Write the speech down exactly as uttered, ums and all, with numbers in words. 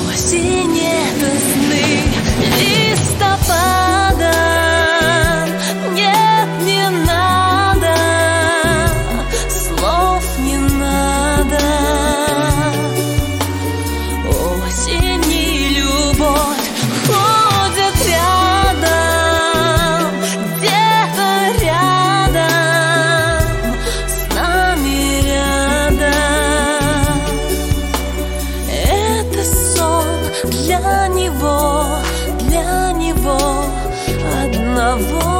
Осени весны, листопада. Нет, не надо, слов не надо. Осень и любовь ходят рядом, где-то рядом, с нами рядом. Это сон для него, для него одного.